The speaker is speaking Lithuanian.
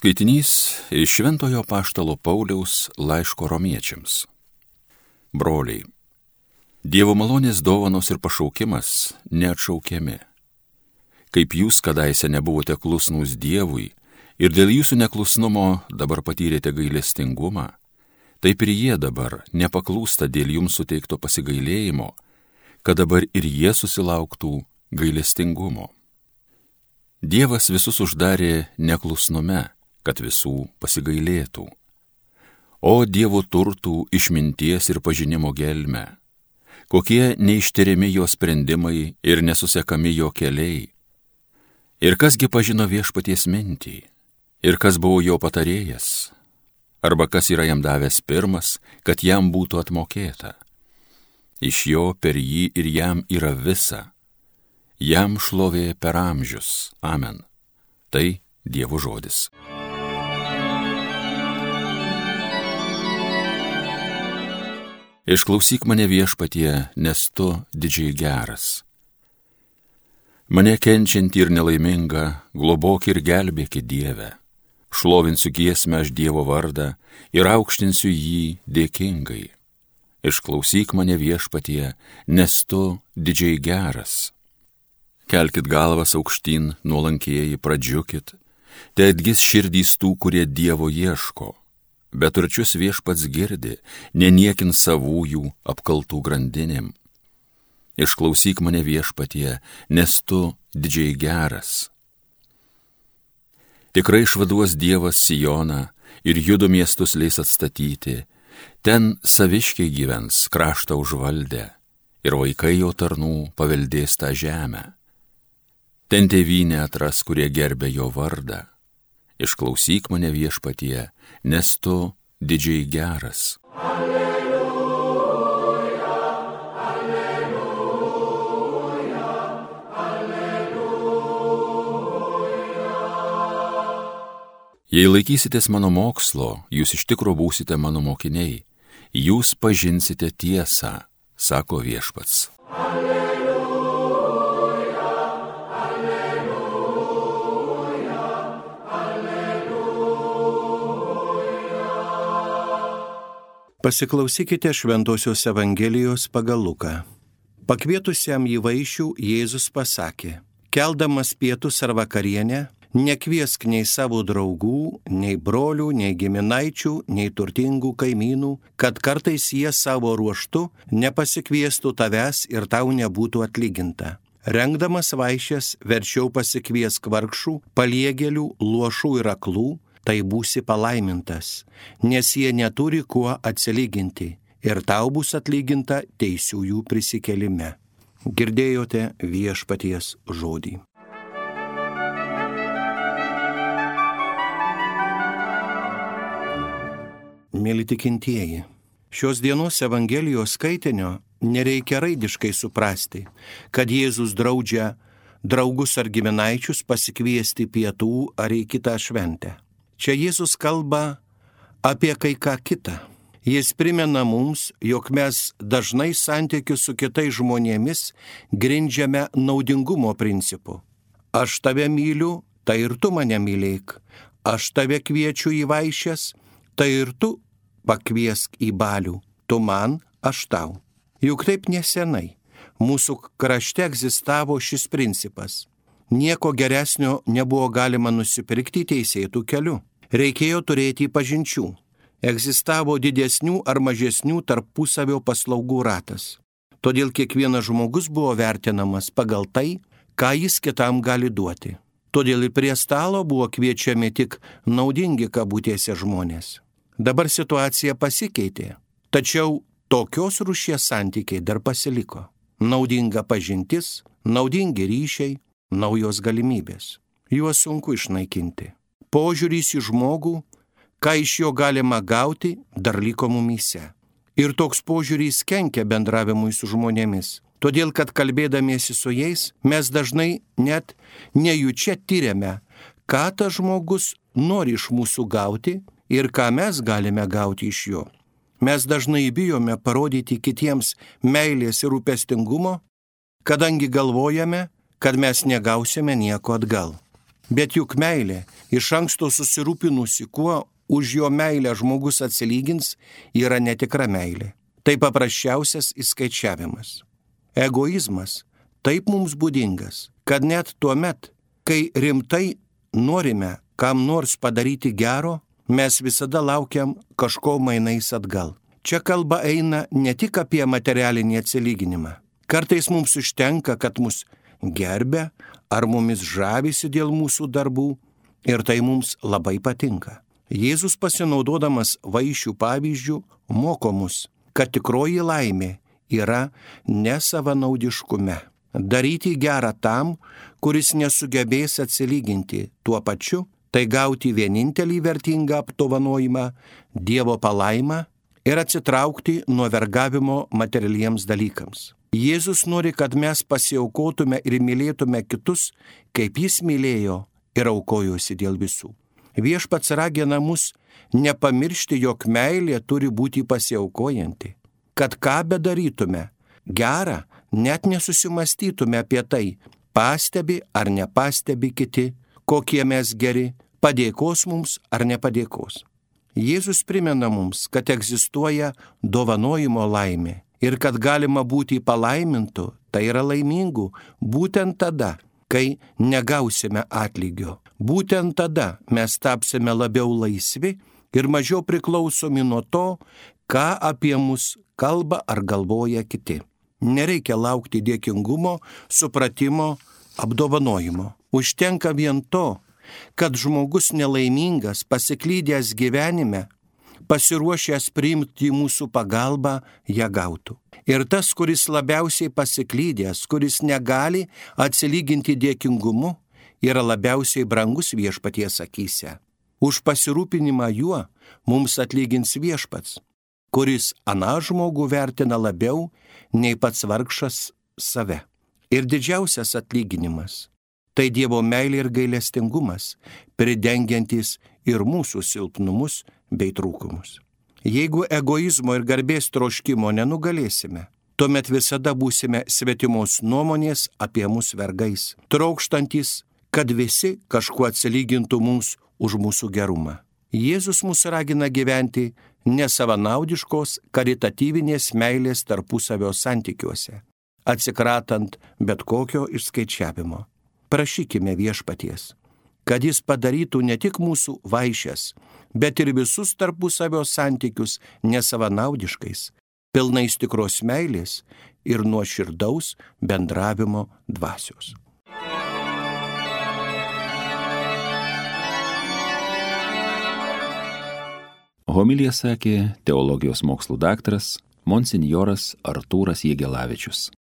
Skaitinys iš Šventojo apaštalo Pauliaus laiško romiečiams. Broliai, Dievo malonės dovanos ir pašaukimas neatšaukiami. Kaip jūs kadaise nebuvote klusnūs Dievui ir dėl jūsų neklusnumo dabar patyrėte gailestingumą, taip ir jie dabar nepaklūsta dėl jums suteikto pasigailėjimo, kad dabar ir jie susilauktų gailestingumo. Dievas visus uždarė neklusnume, kad visų pasigailėtų. O Dievo turtų, išminties ir pažinimo gelme, kokie neištiriami jo sprendimai ir nesusekami jo keliai. Ir kasgi pažino viešpaties mintį, ir kas buvo jo patarėjas, arba kas yra jam davęs pirmas, kad jam būtų atmokėta. Iš jo, per jį ir jam yra visa. Jam šlovė per amžius. Amen. Tai Dievo žodis. Išklausyk mane viešpatie, nes tu didžiai geras. Mane kenčiantį ir nelaimingą, globok ir gelbėk Dieve. Šlovinsiu giesmę aš Dievo vardą ir aukštinsiu jį dėkingai. Išklausyk mane viešpatie, nes tu didžiai geras. Kelkit galvas aukštyn, nuolankieji, pradžiukit, te atgis širdys tų, kurie Dievo ieško. Bet turčius viešpats girdi, neniekins savųjų apkaltų grandinėm. Išklausyk mane viešpatie, nes tu didžiai geras. Tikrai išvaduos Dievas Sioną ir Judo miestus leis atstatyti, ten saviškiai gyvens, kraštą užvaldę, ir vaikai jo tarnų paveldės tą žemę. Ten tėvynę atras, kurie gerbė jo vardą. Išklausyk mane viešpatie, nes tu didžiai geras. Alleluja, alleluja, alleluja. Jei laikysitės mano mokslo, jūs iš tikro būsite mano mokiniai, jūs pažinsite tiesą, sako viešpats. Pasiklausykite Šventosios Evangelijos pagal Luką. Pakvietusiam jį vaišių Jėzus pasakė: keldamas pietus ar vakarienę, nekviesk nei savo draugų, nei brolių, nei giminaičių, nei turtingų kaimynų, kad kartais jie savo ruožtu nepasikviestų tavęs ir tau nebūtų atlyginta. Rengdamas vaišes, verčiau pasikviesk vargšų, paliegėlių, luošų ir aklų, tai būsi palaimintas, nes jie neturi kuo atsilyginti, ir tau bus atlyginta teisiųjų prisikėlime. Girdėjote viešpaties žodį. Mėly tikintieji, šios dienos Evangelijos skaitinio nereikia raidiškai suprasti, kad Jėzus draudžia draugus ar giminaičius pasikviesti pietų ar į kitą šventę. Čia Jėzus kalba apie kai ką kitą. Jis primena mums, jog mes dažnai santykius su kitais žmonėmis grindžiame naudingumo principu. Aš tave myliu, tai ir tu mane mylėk. Aš tave kviečiu į vaišes, tai ir tu pakviesk į balių. Tu man, aš tau. Juk taip nesenai mūsų krašte egzistavo šis principas. Nieko geresnio nebuvo galima nusipirkti teisėtų keliu. Reikėjo turėti pažinčių. Egzistavo didesnių ar mažesnių tarpusavio paslaugų ratas. Todėl kiekvienas žmogus buvo vertinamas pagal tai, ką jis kitam gali duoti. Todėl ir prie stalo buvo kviečiami tik naudingi kabutėse žmonės. Dabar situacija pasikeitė, tačiau tokios rūšies santykiai dar pasiliko. Naudinga pažintis, naudingi ryšiai, naujos galimybės. Juos sunku išnaikinti. Požiūrys į žmogų, ką iš jo galima gauti, dar liko mumyse. Ir toks požiūrys kenkia bendravimui su žmonėmis. Todėl, kad kalbėdamiesi su jais, mes dažnai net nejučia tiriame, ką tas žmogus nori iš mūsų gauti ir ką mes galime gauti iš jo. Mes dažnai bijome parodyti kitiems meilės ir rūpestingumo, kadangi galvojame, kad mes negausime nieko atgal. Bet juk meilė, iš anksto susirūpinusi, kuo už jo meilę žmogus atsilygins, yra netikra meilė. Tai paprasčiausias įskaičiavimas. Egoizmas taip mums būdingas, kad net tuo met, kai rimtai norime kam nors padaryti gero, mes visada laukiam kažko mainais atgal. Čia kalba eina ne tik apie materialinį atsilyginimą. Kartais mums užtenka, kad mus gerbia ar mumis žavisi dėl mūsų darbų ir tai mums labai patinka. Jėzus pasinaudodamas vaišių pavyzdžių moko mus, kad tikroji laimė yra nesavanaudiškume. Daryti gerą tam, kuris nesugebės atsilyginti tuo pačiu, tai gauti vienintelį vertingą apdovanojimą, Dievo palaimą ir atsitraukti nuo vergavimo materialiems dalykams. Jėzus nori, kad mes pasiaukotume ir mylėtume kitus, kaip jis mylėjo ir aukojosi dėl visų. Viešpats ragina mus nepamiršti, jog meilė turi būti pasiaukojanti. Kad ką bedarytume, gerą, net nesusimastytume apie tai, pastebi ar nepastebi kiti, kokie mes geri, padėkos mums ar nepadėkos. Jėzus primena mums, kad egzistuoja dovanojimo laimė ir kad galima būti palaimintų, tai yra laimingų, būtent tada, kai negausime atlygio. Būtent tada mes tapsime labiau laisvi ir mažiau priklausomi nuo to, ką apie mus kalba ar galvoja kiti. Nereikia laukti dėkingumo, supratimo, apdovanojimo. Užtenka vien to, kad žmogus nelaimingas, pasiklydęs gyvenime, pasiruošęs priimti mūsų pagalbą, ją gautų. Ir tas, kuris labiausiai pasiklydęs, kuris negali atsilyginti dėkingumu, yra labiausiai brangus Viešpaties akyse. Už pasirūpinimą juo mums atlygins Viešpats, kuris aną žmogų vertina labiau nei pats vargšas save. Ir didžiausias atlyginimas – tai Dievo meilė ir gailestingumas, pridengiantis ir mūsų silpnumus bei trūkumus. Jeigu egoizmo ir garbės troškimo nenugalėsime, tuomet visada būsime svetimos nuomonės apie mus vergais, trokštantis, kad visi kažkuo atsilygintų mums už mūsų gerumą. Jėzus mus ragina gyventi nesavanaudiškos karitatyvinės meilės tarpusavio santykiuose, atsikratant bet kokio išskaičiavimo. Prašykime Viešpaties, kad jis padarytų ne tik mūsų vaišes, bet ir visus tarpusavio santykius nesavanaudiškais, pilnais tikros meilės ir nuoširdaus bendravimo dvasios. Homiliją sakė teologijos mokslų daktaras monsinjoras Artūras Jegelavičius.